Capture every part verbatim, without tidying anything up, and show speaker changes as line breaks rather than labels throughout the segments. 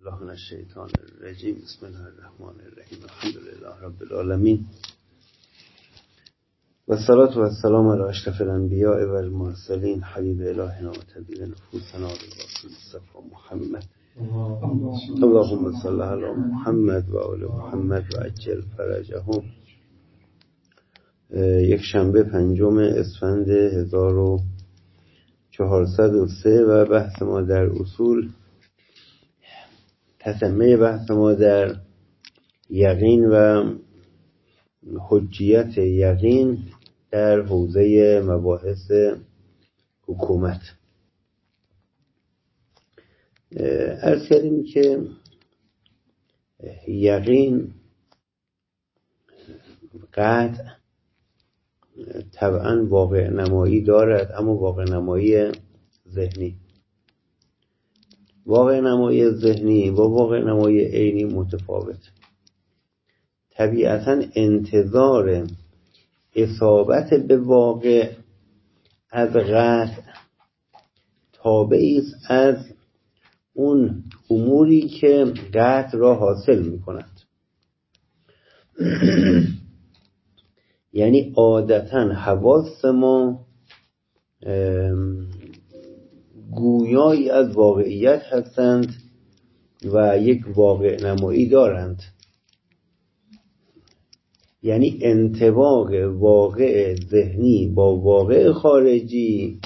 الله من الشیطان الرجیم. بسم الله الرحمن الرحیم. الحمد لله رب العالمین و الصلاة و السلام علی اشرف الانبیاء و المرسلین حبیب الهنا و طبیب نفوسنا رسول مصطفی محمد. اللهم صل علی محمد و آل محمد و عجل فرجهم. یک شنبه پنجم اسفند هزار و چهارصد و سه و بحث ما در اصول، تتمه بحث ما در یقین و حجیت یقین در حوزه مباحث حکومت. عرض کردیم که یقین قطع طبعا واقع نمایی دارد، اما واقع نمایی ذهنی واقع نمایی ذهنی با واقع نمایی عینی متفاوت. طبیعتاً انتظار اصابت به واقع از قطع تابعی است از اون اموری که قطع را حاصل می کند. یعنی عادتاً حواس ما گویایی از واقعیت هستند و یک واقع نمایی دارند. یعنی انطباق واقع ذهنی با واقع خارجی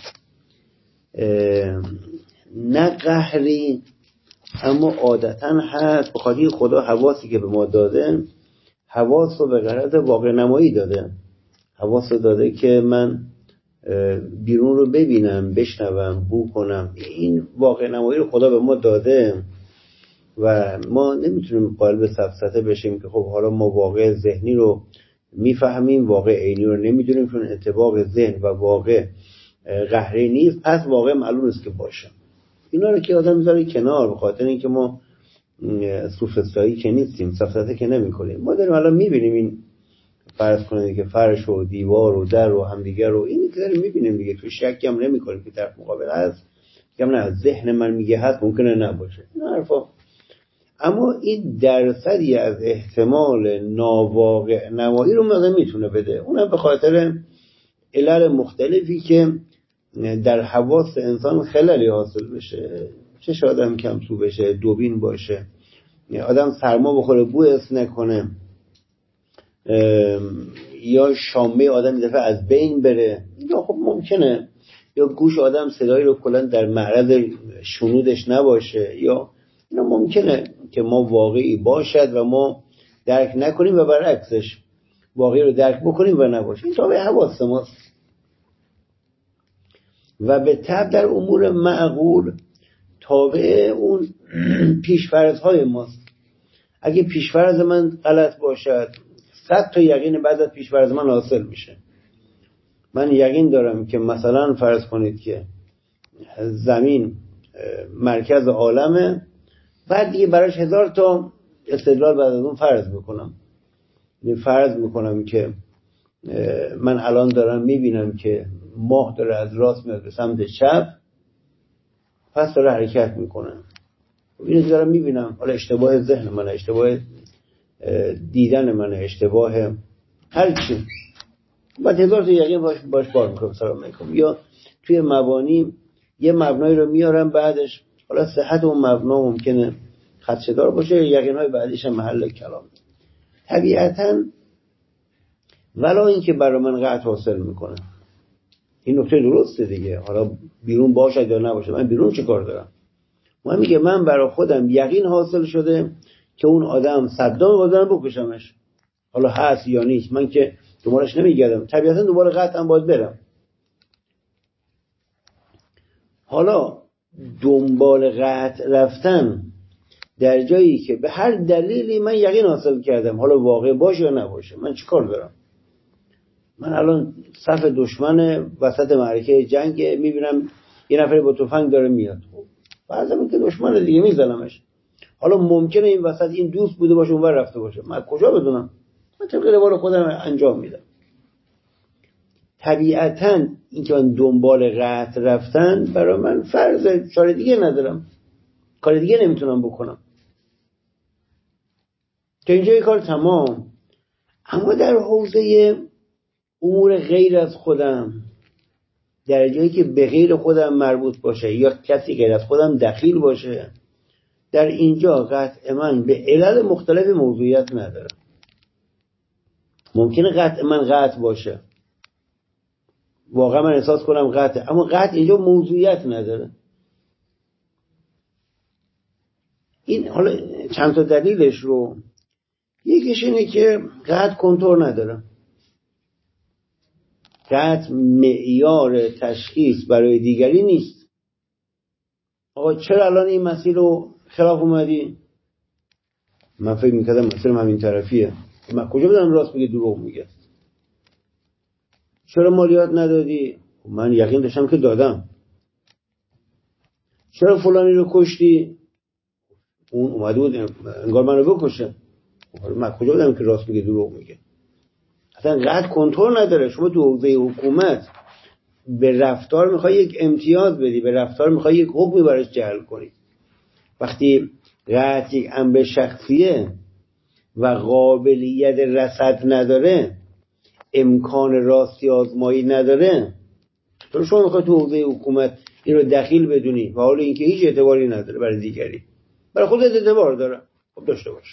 نه قهری، اما عادتاً هست. بخاطر خدا حواسی که به ما داده، حواس رو به غرض واقع نمایی داده. حواس رو داده که من بیرون رو ببینم، بشنوم، بو کنم. این واقع نمایی رو خدا به ما داده و ما نمیتونیم قائل به سفسطه بشیم که خب حالا ما واقع ذهنی رو میفهمیم، واقع عینی رو نمیدونیم، چون اتفاق ذهن و واقع قهری نیست، پس واقع معلوم است که باشه. اینا رو که آدم میذاره کنار، به خاطر اینکه ما سوفسطایی که نیستیم، سفسطه که نمیکنیم. ما داریم الان میبینیم این فرض کنید که فرش و دیوار و در و همدیگر رو اینی که داریم میبینیم دیگه، تو شکی هم نمیکنیم که طرف مقابل هست. میگم نه، ذهن من میگه هست، ممکنه نباشه. این حرفا. اما این درصدی از احتمال ناواقع نمایی رو مثلا میتونه بده، اونم به خاطر علل مختلفی که در حواس انسان خللی حاصل بشه. چش آدم کم سو بشه، دوبین باشه، آدم سرما بخوره بو حس نکنه، یا شامه آدم یه دفعه از بین بره. اینا خب ممکنه. یا گوش آدم صدایی رو کلا در معرض شنودش نباشه. یا اینا ممکنه که ما واقعی باشد و ما درک نکنیم و برعکسش واقعی رو درک بکنیم و نباشه. این تابع حواس ماست و به طبع در امور معقول تابع اون پیش‌فرض‌های ماست. اگه پیش‌فرض من غلط باشد، صد تا یقین بعد از پیش‌فرض من حاصل میشه. من یقین دارم که مثلا فرض کنید که زمین مرکز عالمه، بعد دیگه براش هزار تا استدلال بعد از اون فرض میکنم. یعنی فرض میکنم که من الان دارم میبینم که ماه داره از راست میاد به سمت چپ، پس داره حرکت میکنه. اینو دارم میبینم. حالا اشتباه ذهن منه، اشتباه دیدن منه، اشتباه هر چی. بعد هزار تا یقین باش باش بار میکنم. سلام علیکم. یا توی مبانی یه مبنایی رو میارم، بعدش حالا صحت اون مبنا ممکنه خدشه‌دار باشه، یقین‌های بعدیش هم محل کلام. طبیعتاً ولا اینکه برای من قطع حاصل میکنه. این نکته درسته دیگه. حالا بیرون باشه یا نباشه، من بیرون چه کار دارم؟ ما میگه من برای خودم یقین حاصل شده که اون آدم صدام بازم بکشمش. حالا هست یا نیست من که دنبالش نمیگردم. طبیعتاً دوباره قطعا باید برم. حالا دنبال قطع رفتن در جایی که به هر دلیلی من یقین حاصل کردم، حالا واقع باشه یا نباشه، من چی کار دارم؟ من الان صف دشمن وسط معرکه جنگ میبینم یه نفری با تفنگ داره میاد، فرضم که دشمن دیگه میزنمش. حالا ممکنه این وسط این دوست بوده باشه اونور رفته باشه، من کجا بدونم؟ من طبق روال خودم انجام میدم. طبیعتاً این که من دنبال قطع رفتن برای من فرض، چاره دیگه ندارم، کار دیگه نمیتونم بکنم. تا اینجای کار تمام. اما در حوزه امور غیر از خودم، در جایی که به غیر خودم مربوط باشه یا کسی غیر از خودم دخیل باشه، در اینجا قطع من به علل مختلف موضوعیت ندارم. ممکنه قطع من قطع باشه، واقعا من احساس کنم قطع، اما قطع اینجا موضوعیت نداره. این حالا چند تا دلیلش رو، یکیش اینه که قطع کنتور نداره. قطع معیار تشخیص برای دیگری نیست. آقا چرا الان این مسیر رو خلاف اومدی؟ من فکر میکردم مسیرم همین طرفیه. من کجا بدم راست میگه دروغ میگه؟ چرا مالیات ندادی؟ من یقین داشتم که دادم. چرا فلانی رو کشتی؟ اون اومده بود انگار من رو بکشه. من کجا بدم که راست میگه دروغ میگه؟ اصلا قطع کنترل نداره. شما تو حوزه حکومت به رفتار میخوای یک امتیاز بدی، به رفتار میخوای یک حکمی براش جعل کنی. وقتی قطع یک امر شخصیه و قابلیت رصد نداره، امکان راستی آزمایی نداره، تو شما میخوای تو حوزه حکومت این رو دخیل بدونی و حالا اینکه هیچ اعتباری نداره برای دیگری، برای خودت اعتبار داره، خب داشته باشه.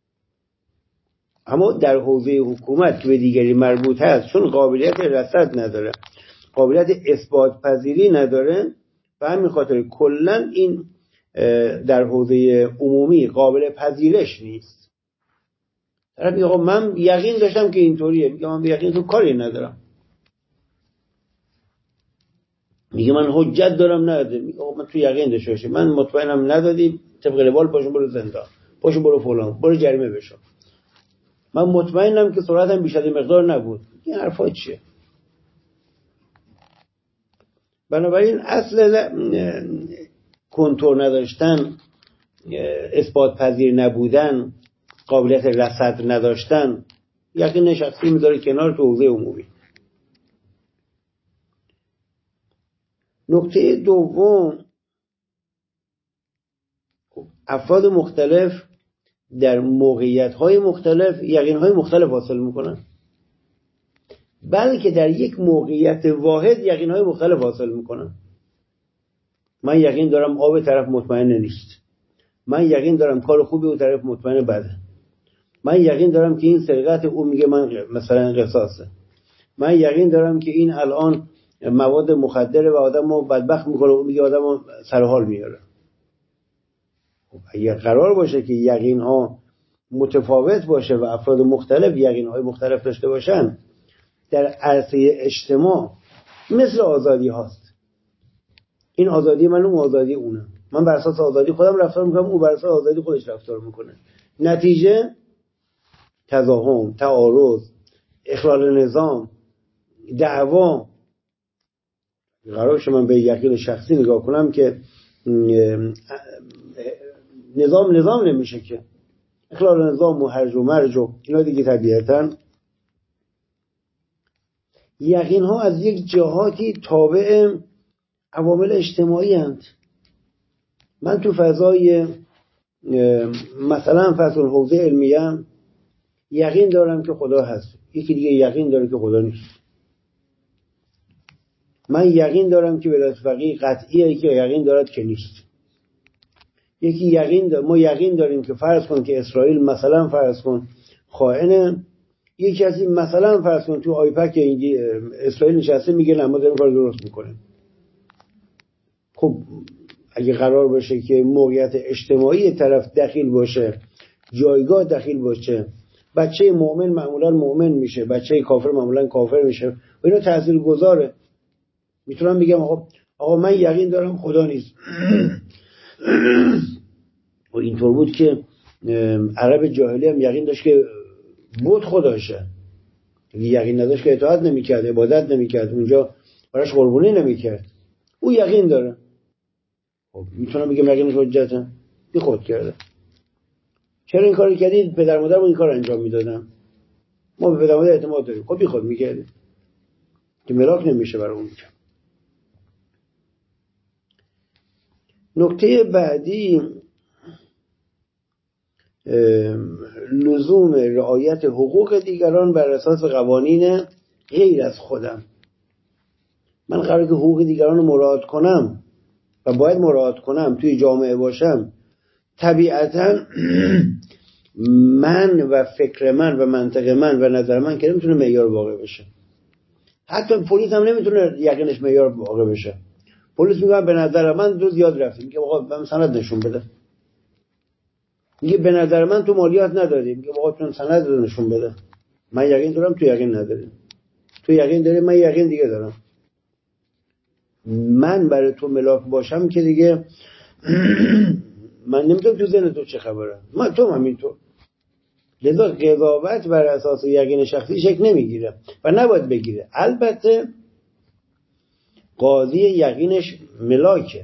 اما در حوزه حکومت که به دیگری مربوط هست، چون قابلیت رصد نداره، قابلیت اثبات پذیری نداره، و همین خاطر کلا این در حوزه عمومی قابل پذیرش نیست. طرف میگه من یقین داشتم که اینطوریه، میگه من یقین تو کاری ندارم. میگه من حجت دارم نداده، میگه من تو یقین داشته باشی، من مطمئنم ندادی، طبق روال پاشو برو زندان، پاشو برو فلان، برو جریمه بشو، من مطمئنم که سرعتم بیش از این مقدار نبود. این حرفا چیه؟ بنابراین اصل کنترل نداشتن، اثبات پذیر نبودن، قابلیت رصد نداشتن، یقین شخصی میذاره کنار تو حوزه عمومی. نکته دوم، افراد مختلف در موقعیت‌های مختلف یقین‌های مختلف حاصل میکنن، بلکه در یک موقعیت واحد یقین‌های مختلف حاصل میکنن. من یقین دارم آب طرف مطمئن نیست، من یقین دارم کار خوبی اون طرف مطمئن بده، من یقین دارم که این سرقت اون میگه من مثلا قصاصه، من یقین دارم که این الان مواد مخدره و آدمو بدبخت میکنه، اون میگه آدمو سر حال میاره. خب اگه قرار باشه که یقین ها متفاوت باشه و افراد مختلف یقین های مختلف داشته باشن، در عرصه اجتماع مثل آزادی هاست. این آزادی من، اون آزادی اونه، من بر اساس آزادی خودم رفتار میکنم، اون بر اساس آزادی خودش رفتار میکنه. نتیجه تضاهم، تعارض، اخلال نظام، دعوا. قرارش من به یقین شخصی نگاه کنم که نظام نظام نمیشه، که اخلال نظام و هرج و مرج و اینا دیگه طبیعتاً یقین ها از یک جهاتی تابع عوامل اجتماعی هستند. من تو فضای مثلا فضل حوزه علمیه یقین دارم که خدا هست، یکی دیگه یقین داره که خدا نیست. من یقین دارم که ولایت فقیه قطعیه، که یقین دارد که نیست. یکی یقین داره، ما یقین داریم که فرض کن که اسرائیل مثلا فرض کن خائنه، یکی از این مثلا فرض کن تو آیپک اسرائیل نشسته میگه نه ما داریم کار درست میکنیم. خب اگه قرار باشه که موقعیت اجتماعی طرف دخیل باشه، جایگاه دخیل باشه، بچه مؤمن معمولا مؤمن میشه، بچه کافر معمولا کافر میشه و اینا تأثیر گذاره. میتونم بگم آقا آقا من یقین دارم خدا نیست و اینطور بود که عرب جاهلی هم یقین داشت که بود خداشه، یقین نداشت که اطاعت نمیکرد، عبادت نمیکرد، اونجا براش قربانی نمیکرد. او یقین داره. خب میتونم بگم یقینش حجته؟ بی خود کرده. چرا این کاری کردید؟ پدر مادرم این کار انجام میدادن، ما به پدر مادر اعتماد داریم. خب بی خود میکرد که ملاک نمیشه برای اون. نکته بعدی لزوم رعایت حقوق دیگران بر اساس قوانین غیر از خودم. من قراره که حقوق دیگران رو مراعات کنم و باید مراعات کنم، توی جامعه باشم. طبیعتا من و فکر من و منطق من و نظر من که نمیتونه معیار واقع بشه. حتی پلیس هم نمیتونه یقینش معیار واقع بشه. پلیس میگه به نظر من دو زیاد رفتی، میگه آقا من سند نشون بده. میگه به نظر من تو مالیات نداری، میگه آقا تو سند رو نشون بده. من یقین دارم، تو یقین نداری. تو یقین داری، من یقین دیگه دارم. من برای تو ملاک باشم که دیگه من نمیدونم تو ذهن تو چه خبره، من تو همینطور. لذا قضاوت بر اساس یقین شخصی شکل نمیگیره و نباید بگیره. البته قاضی یقینش ملاکه،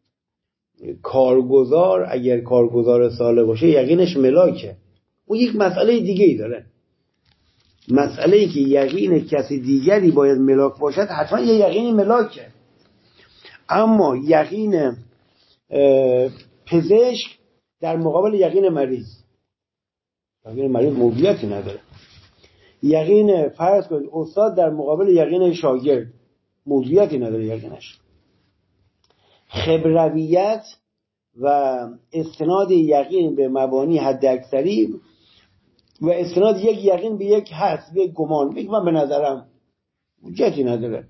کارگزار اگر کارگزار صالح باشه یقینش ملاکه. اون یک مسئله دیگه ای داره. مسئله ای که یقین کسی دیگری باید ملاک باشد حتما یه یقینی ملاکه. اما یقین پزشک در مقابل یقین مریض، یقین مریض موضوعیتی نداره. یقین فرض کنید استاد در مقابل یقین شاگرد موضوعیتی نداره. یقینش خبرویت و استناد یقین به مبانی حد اکثری و استناد یک یقین به یک حس، به یک گمان، بگم من به نظرم موضوعیتی نداره.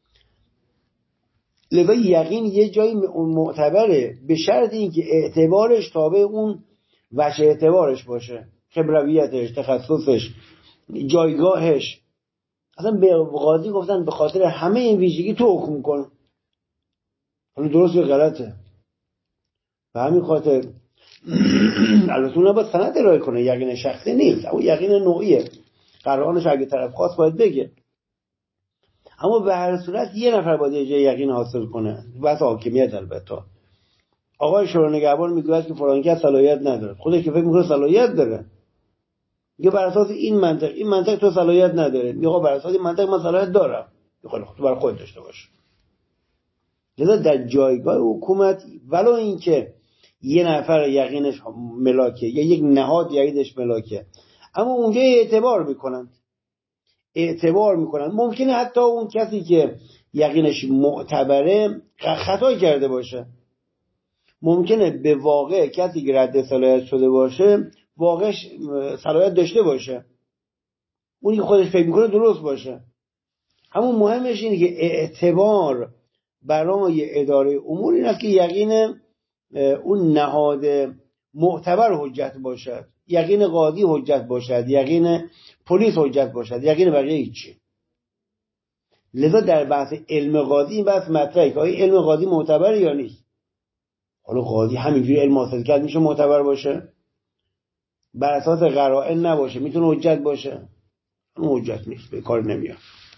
لذا یقین یه جایی معتبره به شرط اینکه اعتبارش تابع اون وجه اعتبارش باشه، خبرویتش، تخصصش، جایگاهش. اصلا به قاضی گفتن به خاطر همه این ویژگی تو حکم کن. حالا درست یا غلطه؟ به همین خاطر البته اون نباید سند ارائه کنه، یقین شخصی نیست، اما یقین نوعیه. قرارش اگه طرف خواست باید بگه. اما به هر صورت یه نفر باید یه یقین حاصل کنه، بس حاکمیت. البته آقای شورای نگهبان میگه که فلان کس صلاحیت نداره، خودش که فکر میکنه صلاحیت داره، میگه بر اساس این منطق این منطق تو صلاحیت نداره، میگه بر اساس این منطق من صلاحیت دارم. میگه خب تو برای خودت داشته باش. لذا در جایگاه حکومت ولو اینکه یه نفر یقینش ملاکه یا یک نهاد یقینش ملاکه، اما اونجا اعتبار میکنن اعتبار میکنن ممکنه حتی اون کسی که یقینش معتبره خطا کرده باشه. ممکنه به واقع کسی که رد صلاحیت شده باشه واقعا صلاحیت داشته باشه، اونی که خودش فکر میکنه درست باشه. همون مهمش اینه که اعتبار برای اداره امور این است که یقین اون نهاد معتبر حجت باشد، یقین قاضی حجت باشد، یقین پلیس حجت باشد، یقین بقیه هیچی. لذا در بحث علم قاضی این بحث مطرحه که آیا علم قاضی معتبر یا نیست. حالا قاضی همینجوری علم حاصل کرد میشه معتبر باشه؟ بر اساس قرائن نباشه میتونه حجت باشه؟ اون حجت نیست، به کار نمیاد.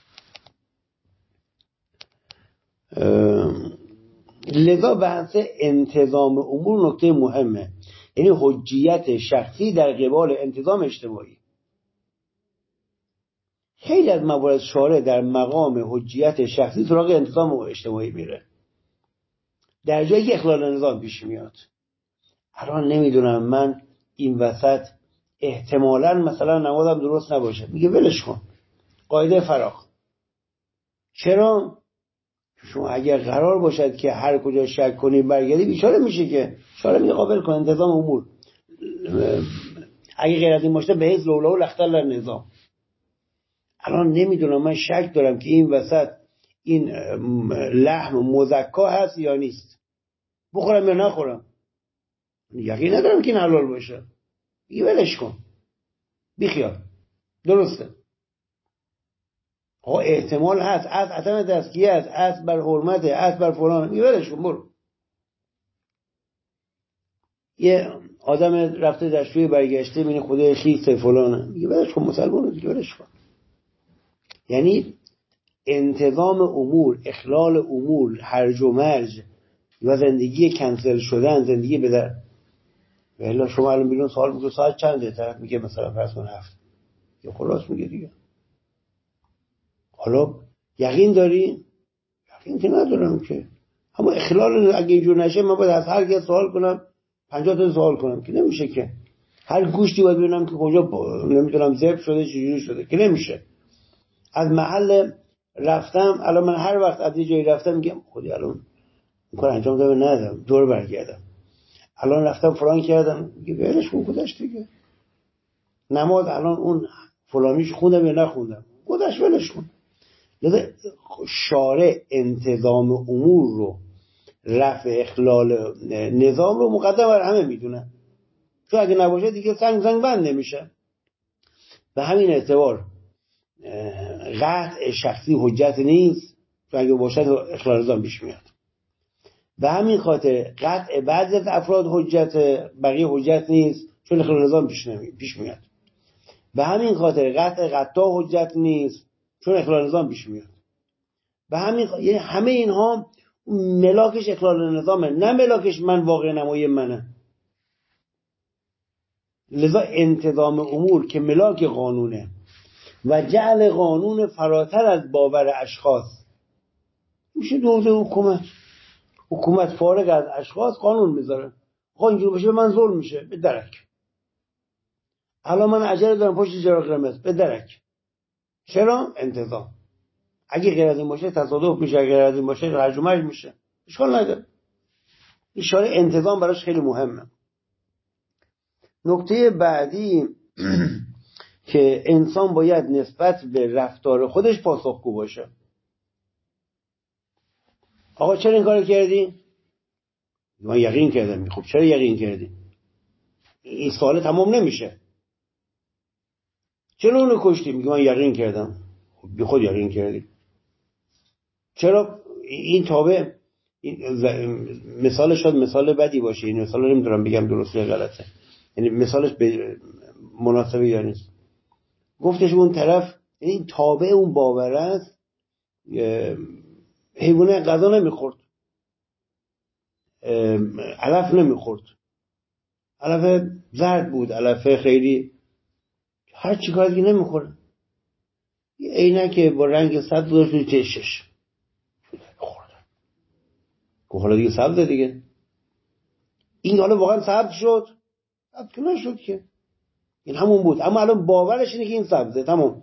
لذا بحث انتظام امور نکته مهمه، یعنی حجیت شخصی در قبال انتظام اجتماعی. خیلی از موارد شارع در مقام حجیت شخصی سراغ انتظام اجتماعی میره، در جایی که اخلال نظام پیش میاد. الان نمیدونم من این وسط احتمالاً مثلا نمازم درست نباشه، میگه ولش کن، قاعده فراخ. چرا؟ شما اگر قرار باشد که هر کجا شک کنی برگردی بیچاره میشه، که شاره میگه قابل کن انتظام امور. اگه غیر از این باشه به حیث لولا و لختل در نظام. الان نمیدونم من شک دارم که این وسط این لحم مزکا هست یا نیست، بخورم یا نخورم. یقین ندارم که این حلال باشه، میگه ولش کن بیخیال درسته. ها احتمال هست، از عدم تزکیه است، از بر حرمته، از بر فلان، میگه ولش کن برو. یه آدم رفته دستشوی برگشته میبینه خدای خیس فلانه، میگه ولش کن مسلمانه، میگه ولش کن. یعنی انتظام امور، اخلال امور، هرج و مرج و زندگی کنسل شدن، زندگی به در. والا شما الان بیرون سوال میگه ساعت چنده، طرف میگه مثلا فرض کن هفت، یا خلاص میگه دیگه. حالا یقین داری؟ یقین که ندارم که. اما اخلال اگه اینجور نشه من باید از هر کس سوال کنم، پنجاه تا سوال کنم که نمیشه که. هر گوشتی باید ببینم که کجا نمیدونم ذبح شده چجوری شده که نمیشه. از محل رفتم الان من هر وقت از یه جایی رفتم میگم خودی الان این کار انجام دادم ندادم دور برگردم، الان رفتم فلان کردم، میگه ولش کن گذشت دیگه. نماز الان اون فلانیش خوندم یا نخوندم گذشت ولش کن. لذا شارع انتظام امور رو، رفع اخلال نظام رو مقدم بر همه میدونه، چون اگه نباشه دیگه سنگ سنگ بند نمیشه. به همین اعتبار قطع شخصی حجت نیست، چون اگه باشه اخلال نظام پیش میاد. به همین خاطر قطع بعضی از افراد حجت، بقیه حجت نیست، چون اخلال نظام پیش نمی... پیش میاد. به همین خاطر قطع قطاع حجت نیست، چون اخلال نظام پیش میاد. به همین خاطر یعنی همه اینها ملاکش اخلال نظامه، نه ملاکش من واقع نمایی منه. لذا انتظام امور که ملاک قانونه و جعل قانون فراتر از باور اشخاص میشه دوزه حکومت. حکومت فارغ از اشخاص قانون میذاره. خب اینجوری باشه به من ظلم میشه، به درک. الان من عجله دارم پشت چراغ قرمز، به درک. چرا؟ انتظام. اگه غیر از این باشه تصادف میشه، اگه غیر از این باشه هرج و مرج میشه، اشکال نداره. اشاره انتظام براش خیلی مهمه. نکته بعدی که انسان باید نسبت به رفتار خودش پاسخگو باشه. آقا چرا این کارو کردی؟ من یقین کردم. خب چرا یقین کردی؟ این سوال تمام نمیشه. چرا اونو کشتی؟ میگه من یقین کردم. خب بی خود یقین کردی. چرا این تابع این مثالش شد مثال بدی باشه، این مثال رو نمیدونم بگم درسته یا غلطه، یعنی مثالش به مناسبه یا نیست. گفتش اون طرف این تابع اون باور است، حیوانه غذا نمیخورد، علف نمیخورد، علف زرد بود، علف خیلی هر چی کار دیگه نمیخوره. یه عینک با رنگ سبز داشت توی چشش خوردن. گفت حالا دیگه سبزه دیگه. این حالا واقعا سبز شد؟ سبز که نشد که، این همون بود، اما الان باورش اینه که این سبزه. تمام.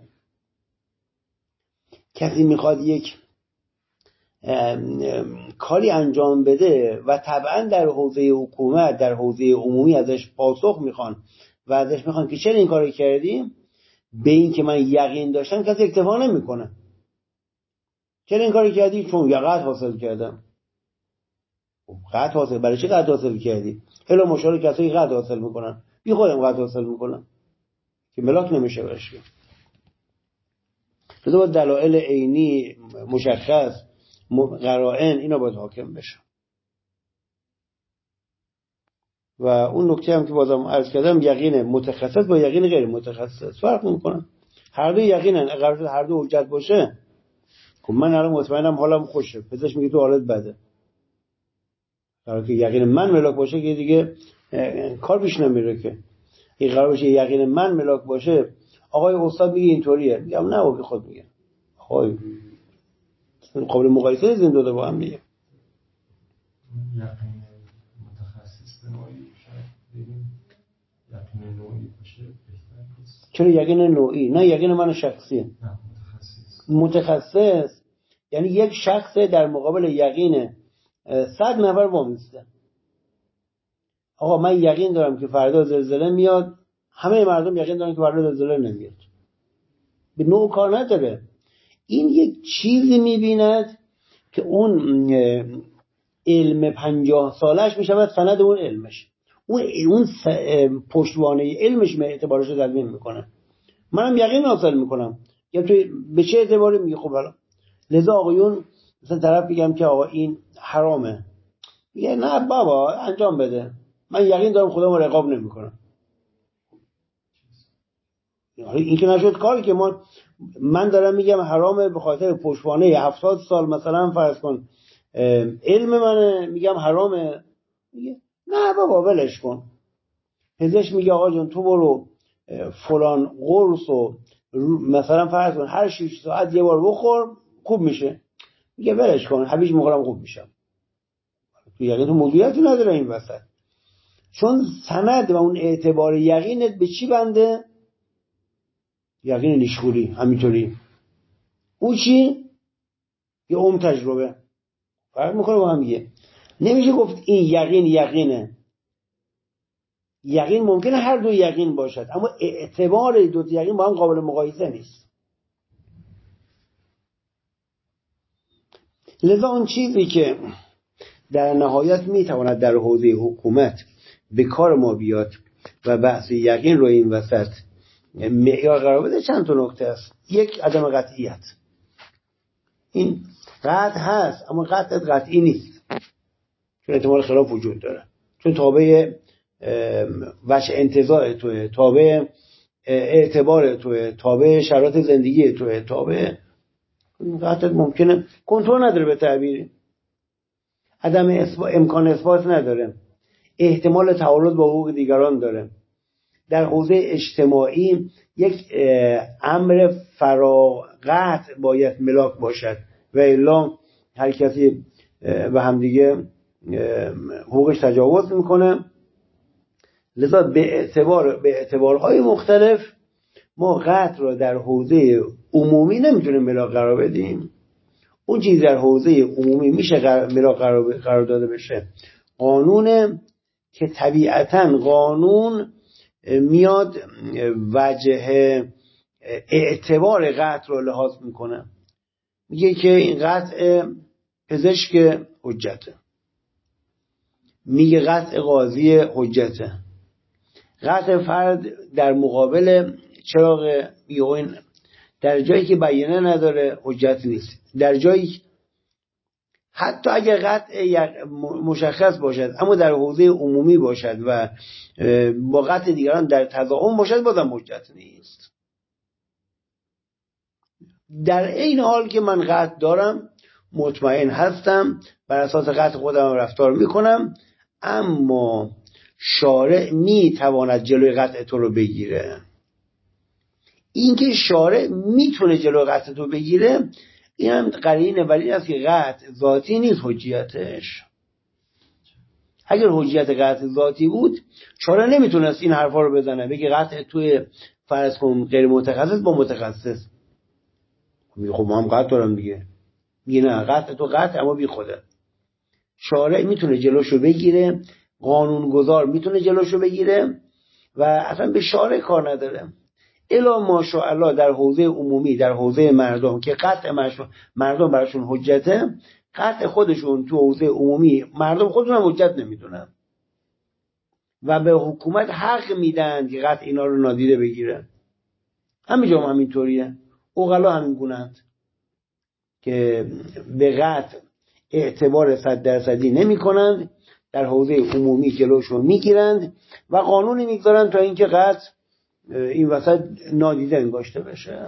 کسی میخواد یک ام ام کاری انجام بده و طبعا در حوزه حکومت، در حوزه عمومی ازش پاسخ میخوان و ازش میخوان که چرا این کارو کردیم، به این که من یقین داشتم کسی اکتفا نمیکنه. چرا این کارو کردی؟ چون یقین حاصل کردم. قطع حاصل، برای چه قطع حاصل کردی؟ الا مشاور کسایی قطع حاصل میکنن، بی خودم قطع حاصل میکنن که ملاک نمیشه برش. لذا با دلایل عینی مشخص قرائن اینا باید حاکم بشه. و اون نکته هم که بازم عرض کردم، یقین متخصص با یقین غیر متخصص فرق میکنن. هر دو یقینن، اگر هر دو حجت باشه. خب من الان مطمئنم حالم خوشه، پزشک میگه تو حالت بده. قرار که یقین من ملاک باشه که دیگه کار پیش نمیره که. این قرار باشه یقین من ملاک باشه، آقای استاد میگه اینطوریه، میگم نه بابا خود میگه. آقای قابل مقایسه نیست این دو تا با هم دیگه.
یقین متخصص به نوعی شاید بگیم یقین نوعی باشه بهتر نیست.
چرا یقین نوعی؟ نه یقین من شخصیه.
نه متخصص.
متخصص یعنی یک شخص در مقابل یقین صد نفر وامیسته. آقا من یقین دارم که فردا زلزله میاد، همه مردم یقین دارن که فردا زلزله نمیاد. به نوع کار نداره. این یک چیزی میبیند که اون علم پنجاه سالش میشود سند اون علمش، اون اون پشتوانه علمش اعتبارش رو تضمین میکنه. منم یقین حاصل میکنم. یا تو به چه اعتباری میگه؟ خب حالا لذا آقایون مثلا طرف بگم که آقا این حرامه، میگه نه بابا انجام بده، من یقین دارم خدا ما عقاب نمیکنه. این که نشد کاری که ما من دارم میگم حرامه به خاطر پشتوانه هفتاد سال مثلا فرض کن علم منه، میگم حرامه، میگه نه بابا ولش کن. پزشک میگه آقا جون تو برو فلان قرص و مثلا فرض کن هر شش ساعت یه بار بخور خوب میشه، میگه ولش کن هویج میخورم خوب میشم. تو یعنی تو موضوعیتی نداره این وسط. چون سند و اون اعتبار یقینت به چی بنده؟ یقین نیشخوری. همینطوری او چی؟ یه عمر تجربه. فرق میکنه با هم دیگه. نمیشه گفت این یقین یقینه. یقین ممکنه هر دو یقین باشد، اما اعتبار دو یقین با هم قابل مقایسه نیست. لذا اون چیزی که در نهایت میتواند در حوزه حکومت به کار ما بیاد و بحث یقین رو این وسط معیار قرار بده چند تا نکته است. یک، عدم قطعیت. این قطع هست اما قطع قطعی نیست، چون احتمال خلاف وجود داره، چون تابع وجه انتزاع توه، تابع اعتبار توه، تابع شرایط زندگی توه، تابع قطع ممکنه کنترل نداره. به تعبیری عدم اثبات، امکان اثبات نداره، احتمال تعارض با حقوق دیگران داره. در حوزه اجتماعی یک امر فراغت باید ملاک باشد و الا هر کسی به همدیگه حقوقش تجاوز میکنه. لذا به اعتبار به اعتبارهای مختلف ما قطع را در حوزه عمومی نمیتونیم ملاک قرار بدیم. اون چیز در حوزه عمومی میشه ملاک قرار داده بشه قانون، که طبیعتاً قانون میاد وجه اعتبار قطع رو لحاظ میکنه. میگه که این قطع پزشک حجته، میگه قطع قاضی حجته، قطع فرد در مقابل چراغ میگه در جایی که بیانه نداره حجت نیست. در جایی حتی اگر قطع مشخص باشد اما در حوزه عمومی باشد و با قطع دیگران در تضاهم باشد بازم حجت نیست. در این حال که من قطع دارم، مطمئن هستم، بر اساس قطع خودم رفتار میکنم، اما شارع میتواند جلوی قطع تو رو بگیره. اینکه شارع میتونه جلوی قطع تو بگیره این هم قرینه، ولی این است که قطع ذاتی نیست حجیتش. اگر حجیت قطع ذاتی بود شارع نمیتونست این حرفا رو بزنه، بگه قطع توی فرض کن غیر متخصص با متخصص. میگه خب ما هم قطع دارم دیگه. میگه نه، قطع تو قطع اما بی خوده. شارع میتونه جلوشو بگیره، قانونگذار میتونه جلوشو بگیره و اصلا به شارع کار نداره. الا ماشاءالله در حوزه عمومی، در حوزه مردم که قطع مردم براشون حجته، قطع خودشون تو حوزه عمومی مردم خودشون هم حجت نمیدونن و به حکومت حق میدن که قطع اینا رو نادیده بگیره. همینجا هم همینطوریه. عقلا همین گونه‌اند که به قطع اعتبار صد درصدی نمی کنند، در حوزه عمومی جلوشون میگیرند و قانونی میگذارن تا اینکه قطع این وسط نادیده انگاشته بشه.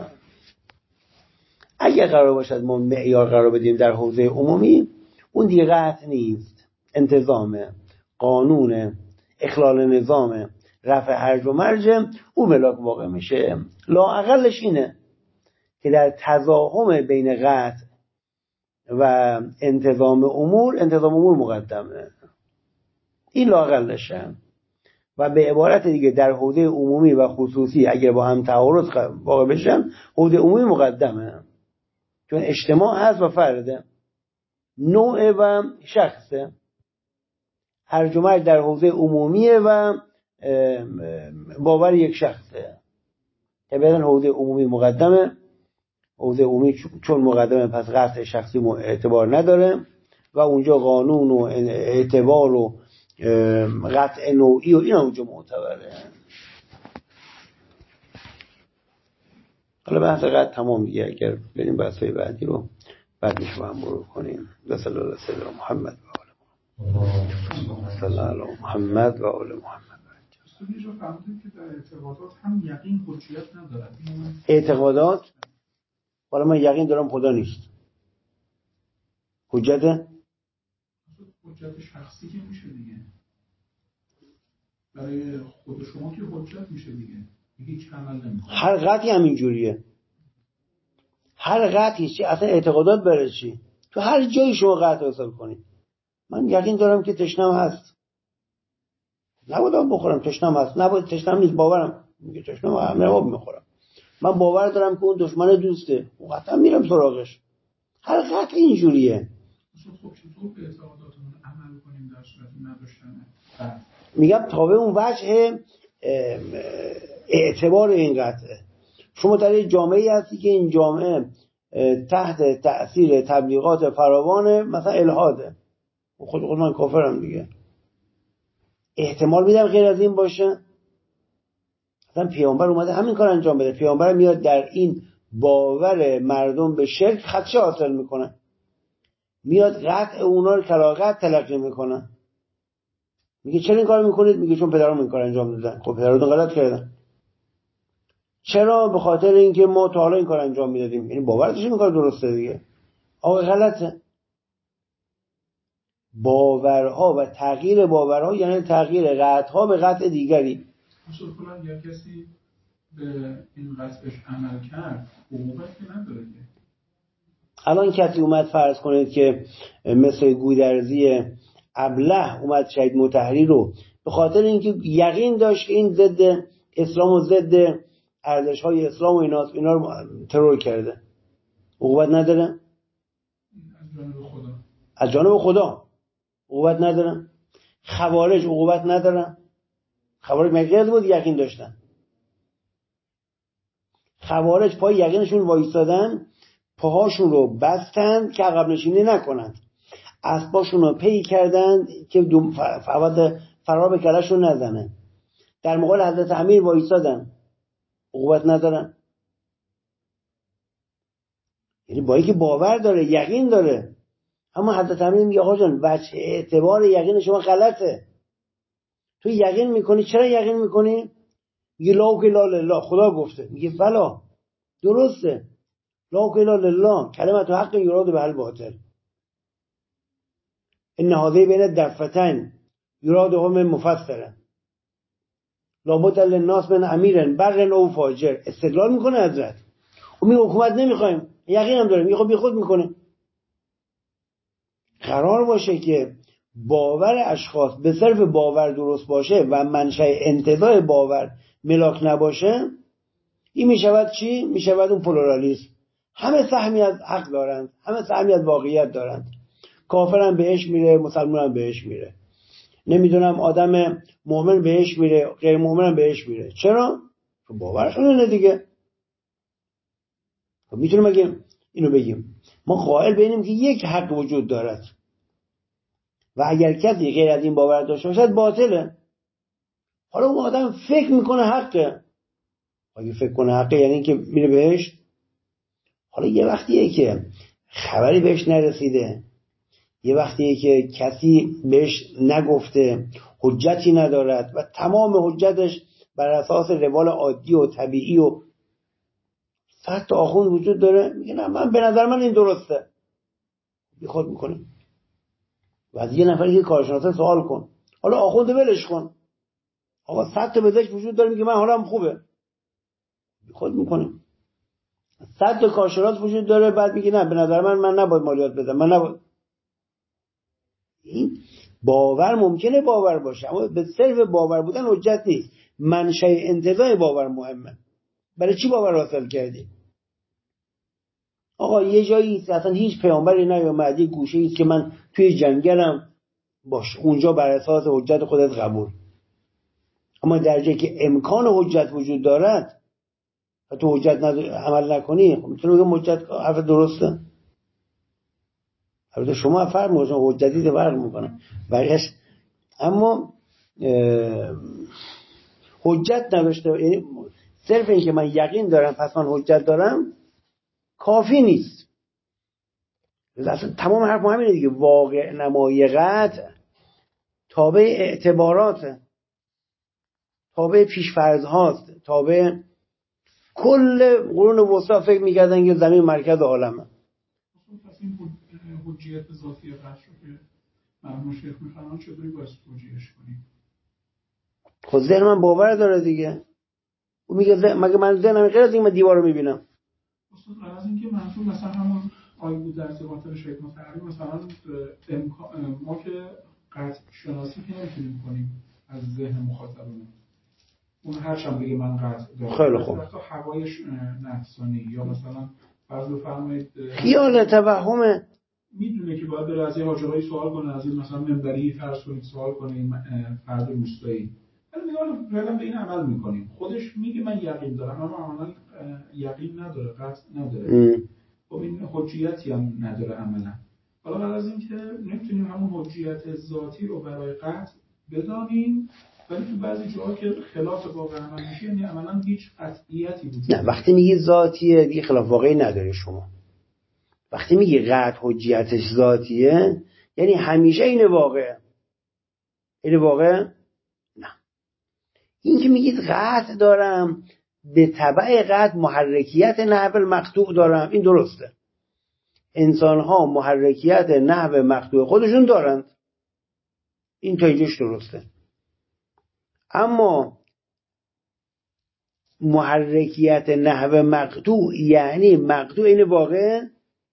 اگر قرار باشد ما معیار قرار بدیم در حوزه عمومی، اون دیگه قطع نیست، انتظام، قانون، اخلال نظام، رفع هرج و مرج، اون ملاک واقع میشه. لااقلش اینه که در تضاهم بین قطع و انتظام امور، انتظام امور مقدمه. این لااقلشه. و به عبارت دیگه در حوزه عمومی و خصوصی اگر با هم تعارض واقع بشن، حوزه عمومی مقدمه، چون اجتماع هست و فرده، نوع و شخصه. هرج و مرج در حوزه عمومیه و باور یک شخصه. طبعا حوزه عمومی مقدمه. حوزه عمومی چون مقدمه پس قطع شخصی اعتبار نداره و اونجا قانون و اعتبار و قطع نوعی و این اونجا معتبره. حالا بحث قطع تمام دیگه، اگر بریم بحثای بعدی رو بعد میشه با هم مرور کنیم. صلی الله علیه محمد و آل محمد. صلی الله علیه محمد و آل محمد.
یه جا فهمیدیم که در اعتقادات هم یقین حجیت ندارد.
اعتقادات حالا من یقین دارم خدا نیست، حجته؟
حجت شخصی که میشه دیگه، برای خود شما که حجت میشه دیگه، هیچ عمل نمیکنه.
هر قطعی همین جوریه. هر قطعی چی اصلا اعتقادات برای چی؟ تو هر جایی شما قطع حاصل کنید. من یقین دارم که تشنم هست. نباید آب بخورم، تشنم هست. نباید، تشنم نیست، باورم میگه تشنم، همه آب میخورم. من باور دارم که اون دشمن دوسته، قطعا میرم سراغش. هر قطع اینجوریه.
خب چطور به اعتقاداتمون عمل کنیم در صورت نداشتن؟
میگم تابع اون وجه اعتبار این قطعه. شما در یک جامعه هستی که این جامعه تحت تأثیر تبلیغات فراوان مثلا الحاده، خود خود من کافرم دیگه، احتمال میدم غیر از این باشه؟ مثلا پیامبر اومده همین کار انجام بده. پیامبر میاد در این باور مردم به شرک خدشه حاصل میکنه، میاد قطع اونا رو کلاغت تلقی میکنه. میگه چرا این کار میکنید؟ میگه چون پدرام این کار انجام دادن. خب پدرام غلط کردن. چرا؟ به خاطر اینکه ما تا حالا این کار انجام میدادیم. یعنی باور داشتیم این کار درسته دیگه. آقا غلطه. باورها و تغییر باورها یعنی تغییر قطعها به قطع دیگری.
اصلا کلا یا کسی به این قطعش عمل کرد عقوبتی نداره.
الان کسی اومد فرض کنید که مثل گودرزی ابله اومد شهید مطهری رو به خاطر اینکه یقین داشت که این ضد اسلام و ضد ارزش‌های اسلام و ایناست، اینا رو ترور کرده، عقوبت نداره؟
از جانب خدا.
از جانب خدا عقوبت نداره؟ خوارج عقوبت نداره؟ خوارج مگه بود یقین داشتن؟ خوارج پای یقینشون وایستادن، پاهاشون رو بستند که عقب نشینی نکنند، اسباشون رو پی کردند که فواد فرار به کلشون نزنه، در مقابل حضرت امیر وایستادن، عقوبت ندارن؟ یعنی با اینکه باور داره، یقین داره، اما حضرت امیر میگه آقا جان وجه اعتبار یقین شما غلطه. تو یقین میکنی، چرا یقین میکنی؟ میگه لا اله الا الله، خدا گفته. میگه بلا درسته، لا اله الا الله کلمت حق یراد به الباطل، ان هذه بین دفتین یراد هم مفسره، لابد للناس من امیر بر او فاجر. استدلال میکنه حضرت. و میگه حکومت نمیخوایم، یقین هم داره. میگه خب بی خود میکنه. قرار باشه که باور اشخاص به صرف باور درست باشه و منشأ انتزاع باور ملاک نباشه، این میشود چی؟ میشود اون پلورالیسم. همه سهمی از حق دارند، همه سهمی از واقعیت دارند. کافرم بهش میره، مسلمانم بهش میره، نمیدونم آدم مؤمن بهش میره، غیر مؤمنم بهش میره. چرا؟ باورشون اینه دیگه. خب میتونیم بگیم اینو بگیم ما قائل به اینیم که یک حق وجود دارد و اگر کسی غیر از این باور داشته باشد باطله. حالا اون آدم فکر میکنه حقه، اگه فکر کنه حقه یعنی اینکه میره بهش. حالا یه وقتیه که خبری بهش نرسیده، یه وقتیه که کسی بهش نگفته، حجتی ندارد و تمام حجتش بر اساس روال عادی و طبیعی و صد تا آخوند وجود داره، میگه نه من به نظر من این درسته، بی خود میکنه. و از یه نفری که کارشناسه سوال کن، حالا آخوند ولش کن، آقا صد تا پزشک وجود داره میگه من حالم خوبه، بی خود میکنه. صد تا کارشناس وجود داره بعد میگه نه به نظر من من نباید مالیات بدم، من نباید. این باور ممکنه باور باشه اما به صرف باور بودن حجت نیست. منشأ انتزاع باور مهمه. برای چی باور حاصل کردی؟ آقا یه جایی است اصلا هیچ پیامبری نیومد، یه گوشه است که من توی جنگلم باش، اونجا بر اساس حجت خودت قبول. اما در جایی که امکان حجت وجود دارد و تو حجت عمل نکنی، میتونی بگم حجت حرف درسته. البته شما فرق میکنه، حجتی ده فرق میکنه بقیش. اما حجت نداشته، یعنی صرف این که من یقین دارم پس من حجت دارم کافی نیست. اصلا تمام حرف ما همینه دیگه. واقع نمایقت تابع اعتبارات، تابع پیشفرض هاست، تابع کل قرون وسطا فکر میکردن که زمین مرکز عالمه.
پس این حجیت ذاتی قصر رو که مرحوم شیخ میخوانن چطوری باید توجیهش کنیم؟
خود ذهن من باور داره دیگه. او میگه مگه من ذهنم غیر از این من دیوار رو میبینم؟
اصلا از اینکه منظور مثلا همون آیه بود در ارتباط شیخ مطهری مثلا ما که قطع شناسی که نمیتونیم کنیم از ذهن مخاطبمون. اون هرچند بگه من قطع دارم
خیلی خوب
حتی هوایش نفسانی یا مثلا فرض بفرمایید
خیال توهمه،
میدونه که باید بره از یه حاجرایی سوال کنه، از این مثلا منبری فرض کنید سوال کنه این فرد روستایی، ولی میگه فعلا به این عمل میکنیم. خودش میگه من یقین دارم اما عملا یقین نداره، قطع نداره. خب این حجیتی هم نداره عملا. حالا بعد از اینکه نمیتونیم همون حجیت ذاتی رو برای قطع بدانیم، ولی تو بعضی جاها که خلاف واقع عمل میشه یعنی عملا هیچ قطعیتی وجود
نه. وقتی میگی ذاتیه دیگه خلاف واقعی نداره. شما وقتی میگی قطع حجیتش ذاتیه یعنی همیشه این واقعه. این واقع نه. این که میگید قطع دارم به تبع قطع محرکیت نحو المقطوع دارم، این درسته. انسان ها محرکیت نحو مقطوع خودشون دارند، این تا اینجاش درسته. اما محرکیت نحو مقطوع یعنی مقطوع این واقع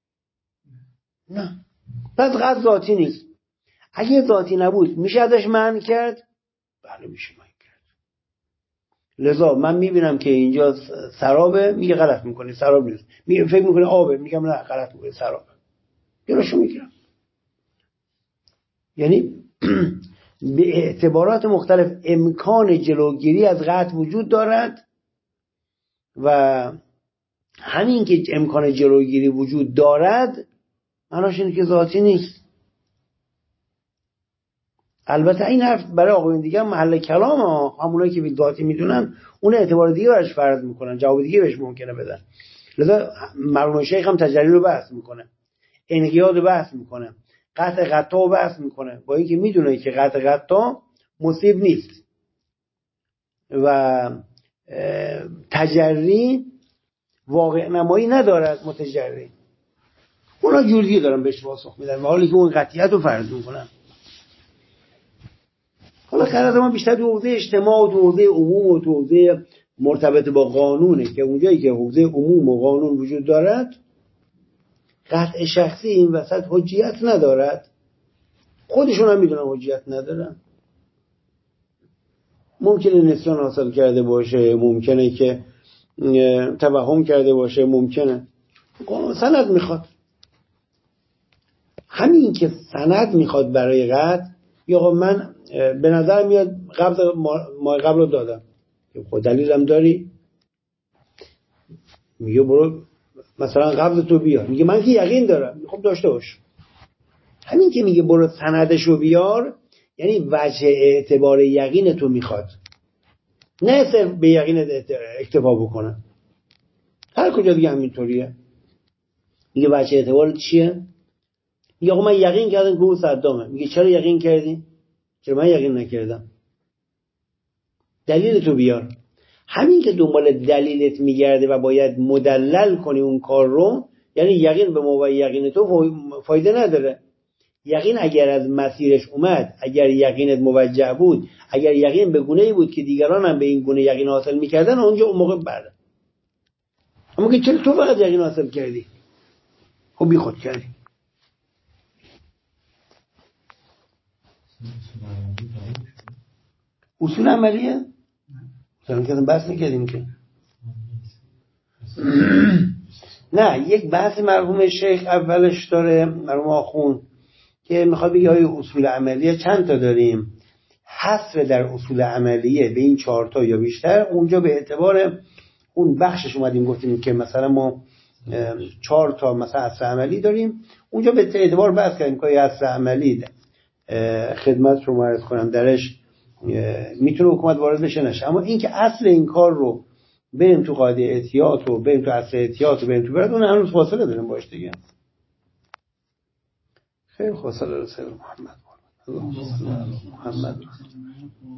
نه. پس قطع ذاتی نیست. اگه ذاتی نبود میشه ازش منع کرد؟ بله میشه منع کرد. لذا من میبینم که اینجا سرابه، میگه غلط میکنه، سراب نیست. میگه فکر میکنه آبه، میگم نه غلط میکنه، سرابه. جلوشو میگیرم. یعنی به اعتبارات مختلف امکان جلوگیری از قطع وجود دارد و همین که امکان جلوگیری وجود دارد معناش اینه که ذاتی نیست. البته این حرف برای آقایون دیگه محل کلام ها، همونایی که ذاتی میدونن اون اعتبار دیگه برش فرض میکنن، جواب دیگه بهش ممکنه بدن. لذا مرحوم شیخ هم تجلی رو بحث میکنه، انقیاد رو بحث میکنه، قطع قطع رو بحث میکنه، با اینکه میدونه که قطع قطع مصیب نیست و تجری واقع نمایی ندارد. متجری اونا جوری دارن بهش پاسخ میدن و حالی که اون قطعیت رو فرض میکنن. حالا خیلی ما بیشتر تو حوزه اجتماع و تو حوزه عموم و تو حوزه مرتبط با قانونه که اونجایی که حوزه عموم و قانون وجود دارد قطع شخصی این وسط حجیت ندارد. خودشون هم میدونن حجیت ندارن. ممکنه نسیان حاصل کرده باشه، ممکنه که توهم کرده باشه، ممکنه سند میخواد. همین که سند میخواد برای قطع، یا آقا من به نظر میاد قبض ماه قبل رو دادم، خود دلیلم داری؟ میگه برو مثلا قبض تو بیار. میگه من که یقین دارم. خب داشته باش. همین که میگه برو سندشو بیار یعنی وجه اعتبار یقین تو میخواد، نه صرف به یقین اکتفا بکنه. هر کجا دیگه همینطوریه. میگه وجه اعتبار چیه؟ میگه آقا من یقین کردم که او صدامه. میگه چرا یقین کردی؟ چرا من یقین نکردم؟ دلیل تو بیار. همین که دنبال دلیلت میگرده و باید مدلل کنی اون کار رو، یعنی یقین به موقع یقین تو فایده نداره. یقین اگر از مسیرش اومد، اگر یقینت موجه بود، اگر یقین به گونه‌ای بود که دیگران هم به این گونه یقین حاصل میکردن، اونجا اون موقع بله. اما که چرا تو فقط یقین حاصل کردی؟ خب بی خود کردی. اصول عملیه؟ مثلا که بحث نکردیم که نه. یک بحث مرحوم شیخ اولش داره، مرحوم آخوند، که میخواد بگه های اصول عملیه چند تا داریم، حصر در اصول عملیه به این چهار تا یا بیشتر. اونجا به اعتبار اون بخشش اومدیم گفتیم که مثلا ما چهار تا مثلا اصل عملی داریم. اونجا به اعتبار بحث کردیم که اصل عملی خدمت رو معرض کنم درش میتونه حکومت وارد بشه نشه، اما این که اصل این کار رو بریم تو قاعده احتیاط و بریم تو اصل احتیاط و بریم تو برد، اون هنوز فاصله داریم باش دیگه. خیلی خواستم رسول محمد اللهم صل علی محمد.